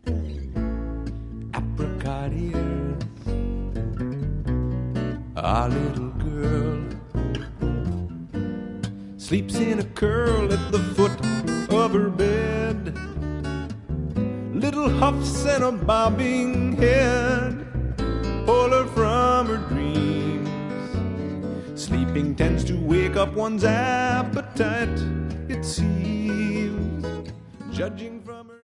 apricot ears. Our little girl sleeps in a curl at the foot of her bed. Little huffs and a bobbing head pull her from her dreams. Sleeping tends to wake up one's appetite, it seems, judging from her